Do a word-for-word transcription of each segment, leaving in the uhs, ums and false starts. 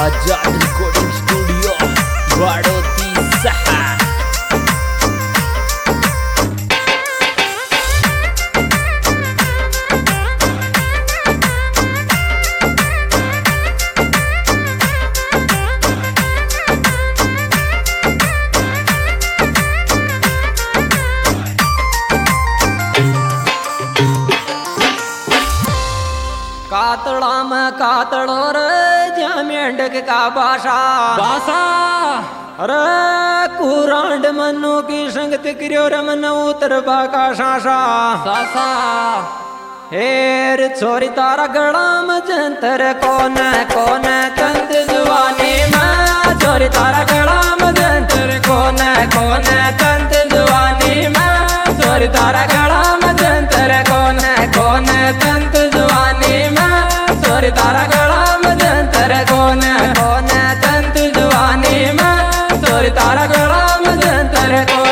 आजाद recording studio वाडोती सहा। कातड़ा में कातड़ो रे ज्या मेंढक का बासा बासा अरे कुरांड मनो की संगत करियो रे मन उतर बाका सासा सासा हेर छोरी तारा गड़ा में जंतर कौन कौन तंत जवानी में छोरी तारा गड़ा में जंतर कौन कौन तंत जवानी में छोरी तारा गड़ा में जंतर कौन कौन तंत जवानी में छोरी तारा गड़ा में जंतर कौन कौन तंत जवानी में छोरी तारा गड़ा में जंतर कौन।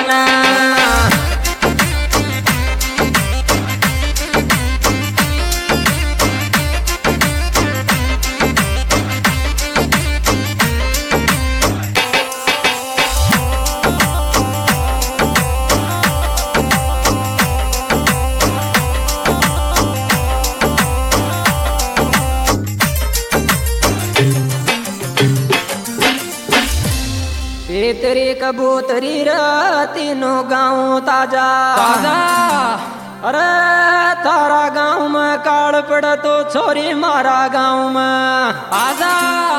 तेरी कबूतरी रे तीनों गाँव ताजा ताजा अरे तारा गाँव में काल पड़ा तो छोरी मारा गाँव में आजा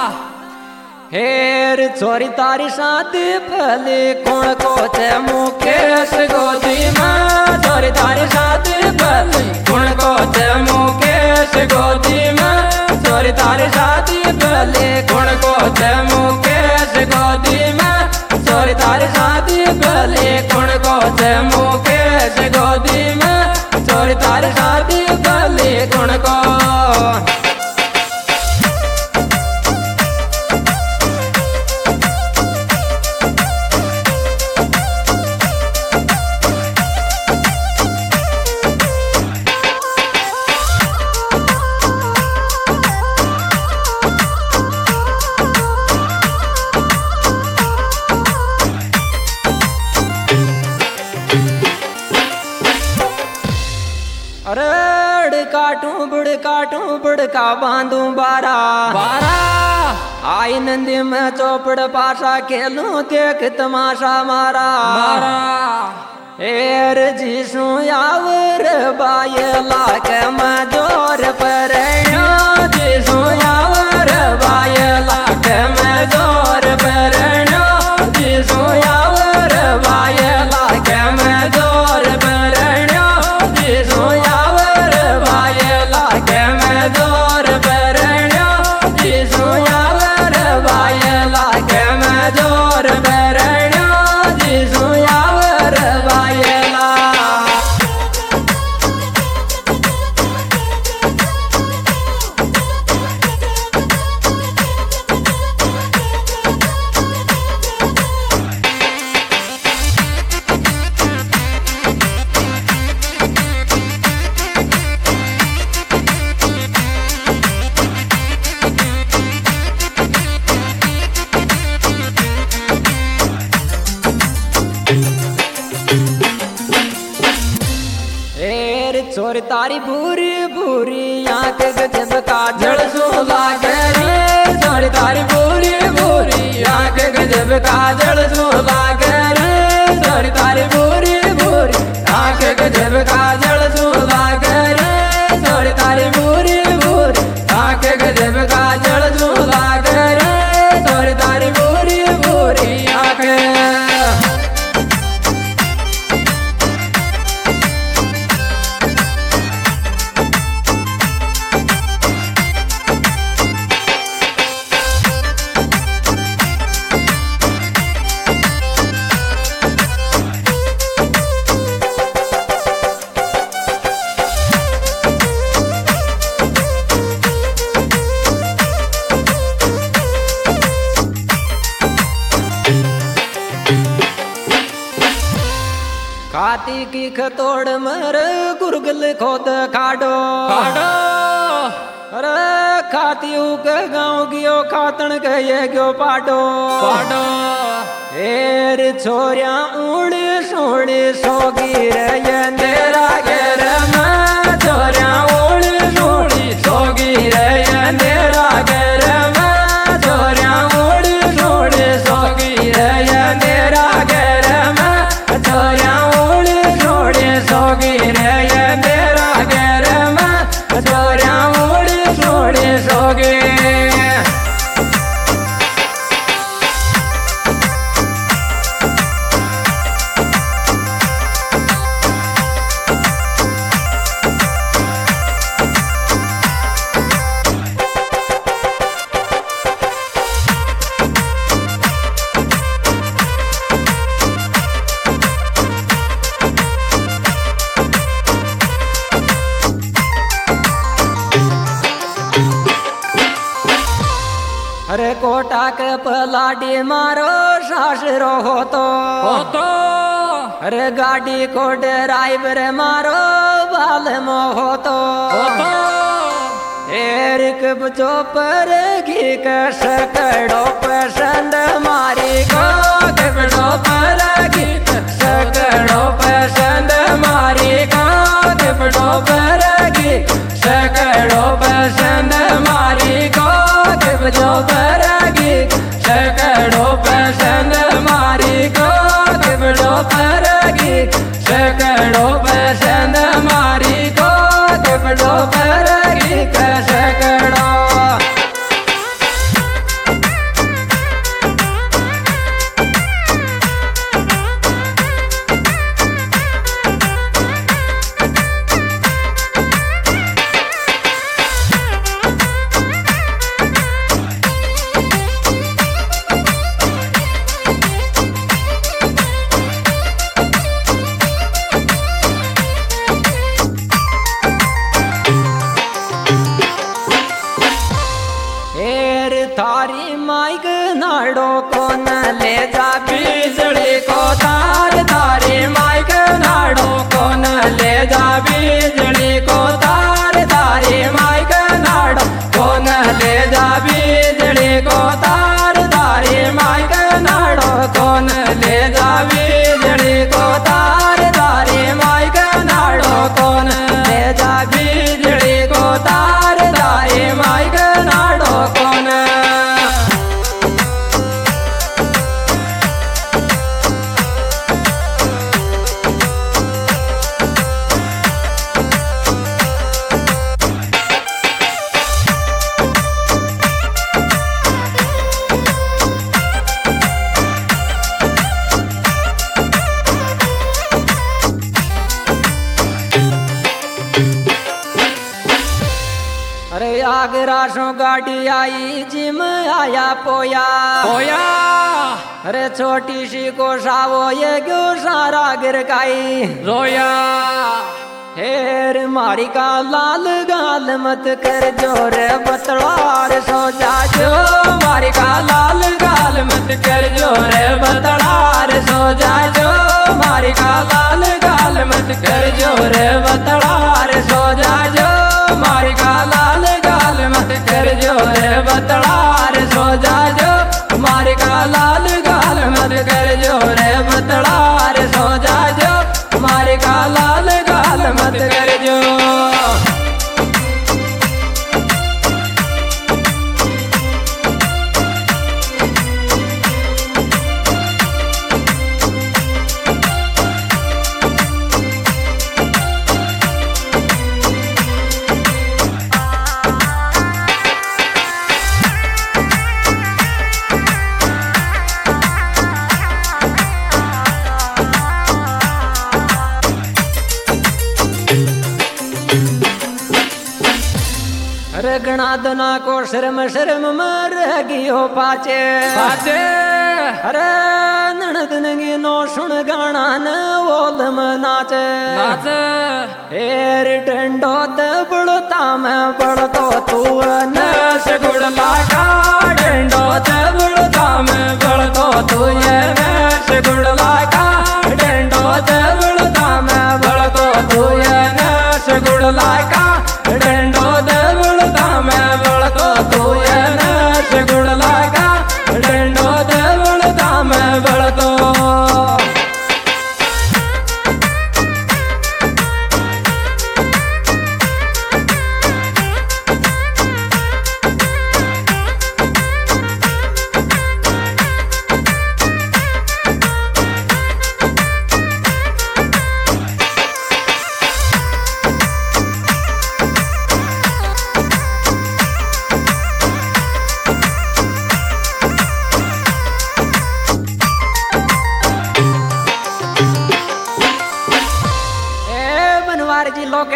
हेर छोरी तारी शादी पहले कौन को चे मुकेश गोदी में छोरी तारी शादी पहले कौन को चे मुकेश गोदी में छोरी तारी शादी पहले कौन को चे मुकेश गोदी में छोरी तारी शादी पहले कौन को चे मुकेश गोदी में छोरी तारी शादी पहले कौन को। अरे काटू बुड़ काटू बुड़ का बांधू बारा बारा आई नंदी में चौपड़ पासा खेलू देख तमाशा मारा मारा एर जीसू यावर बायला के मजोर पर जीसू यावर बायला के मजोर पर जीसू यावर बायला के मजोर पर जीसू यावर बायला के मजोर पर जीसू यावर बायला के मजोर पर जीसू यावर बायला। छोरी तारी भूरी भूरी आंख गजब का जड़ सो लागे रे छोरी तारी भूरी भूरी आंख गजब का जड़ सो लागे रे छोरी तारी भूरी भूरी आंख गजब का जड़ सो लागे रे छोरी तारी भूरी भूरी आंख गजब का जड़ सो लागे रे छोरी तारी भूरी भूरी आंख। खाती की खतोड़ मर गुरगल खोद खाडो खाडो अरे खा गाती के गाँव गियो खातन कहे गयो पाडो पाडो हेर छोरिया उड़ी सोड़ी सोगी रे अंधेरा घेर में छोरिया उड़ी सोड़ी सोगी रे अंधेरा घेर में छोरिया उड़ी सोड़ी सोगी रे अंधेरा घेर में छोरिया उड़ी सोड़ी सोगी रे अंधेरा घेर में छोरिया उड़ी सोड़ी सोगी। अरे कोटा के पलाडी मारो सासरो हो तो हो तो अरे गाड़ी को ड्राइवर मारो बाल मो हो तो हो तो एक बजो पर घी का सकड़ो पसंद मारी को बजो पर घी सकड़ो पसंद मारी को बजो पर घी सकड़ो पसंद मारी को बजो पर घी सकड़ो पसंद मारी को बजो पर घी सकड़ो पसंद मारी को बजो पर घी सकड़ो। थारी माइक नाड़ो को न ले जा बिजली को तार थारी माइक नाड़ो को न ले जा बिजली को तार थारी माइक नाड़ो को न ले जा बिजली को तार थारी माइक नाड़ो को न ले जा बिजली को तार थारी माइक नाड़ो को न ले जा बिजली को तार थारी माइक नाड़ो को न। अरे आगरा सो गाड़ी आई जिम आया पोया पोया अरे छोटी सी को सावो ये क्यों सारा गिर गाई रोया हेर मारी का लाल गाल मत कर जोर बतलार सो जा जो मारी का लाल गाल मत कर जोर बतलार सो जा जो मारी का लाल गाल मत कर जोर बतलार सो जा जो मारी का लाल गाल मत कर जोर बतलार सो जा जो मारी का लाल गाल मत कर जोर बतलार सो जा जो मारी का लाल गाल मत कर जो। अरे गणादना को शर्म शर्म मर गियो पाचे पाचे अरे ननदनगी नो सुन गाना न ओल नाच नाच हेर डंडो त बड़ता मैं बड़तो तू न सगुड़ लागा डंडो त बड़ता मैं बड़तो तू ये मैं सगुड़ लागा डंडो त बड़ता मैं बड़तो तू ये न सगुड़ लागा डंडो त बड़ता मैं बड़तो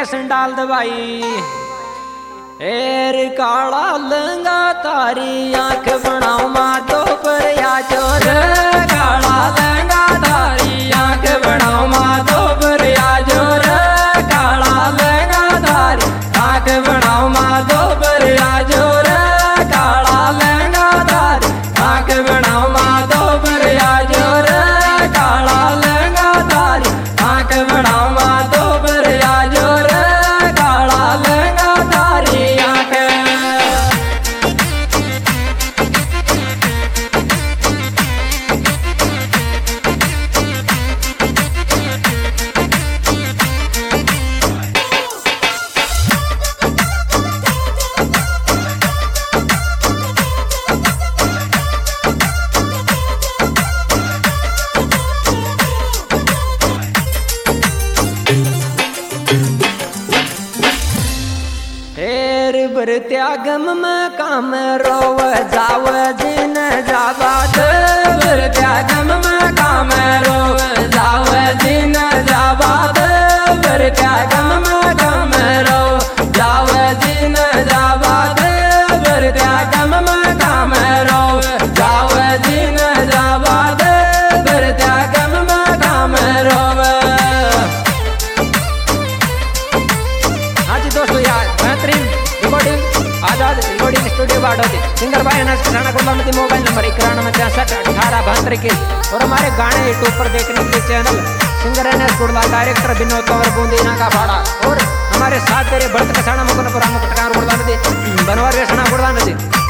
कैसन डाल दवाई एर काला लंगा तारी आंख बनाओ माँ तो पर या जोर काला लंगा तारी आंख बनाओ माँ तो पर या जोर काला लंगा तारी आंख बनाओ माँ तो पर या जोर काला लंगा तारी आंख बनाओ माँ तो पर या जोर काला लंगा तारी आंख बनाओ माँ तो पर या जोर काला लंगा तारी आंख हेर बर त्यागम में काम रोव जाव जिन जाबाद बर त्यागम में काम रोव जाव जिन जाबाद बर त्यागम में काम रोव जाव जिन जाबाद बर त्यागम में काम रोव जाव जिन जाबाद बर त्यागम में काम रोव। हाँ जी दोस्तों यार बेहतरीन recording Azad recording studio Badoti singer भाई अनाज किराना गुलामती मोबाइल नंबर इक्यानवे तिरसठ अठारह बहत्तर इक्कीस और हमारे गाने यूट्यूब पर देखने के लिए channel singer NS Gudla director Vinod Kanwar बूंदीना का भाड़ा और हमारे साथ तेरे भरत कसाना मुकुंदपुरा मुकुटकार गुड़ला नदी बनवार वेसना गुड़ला नदी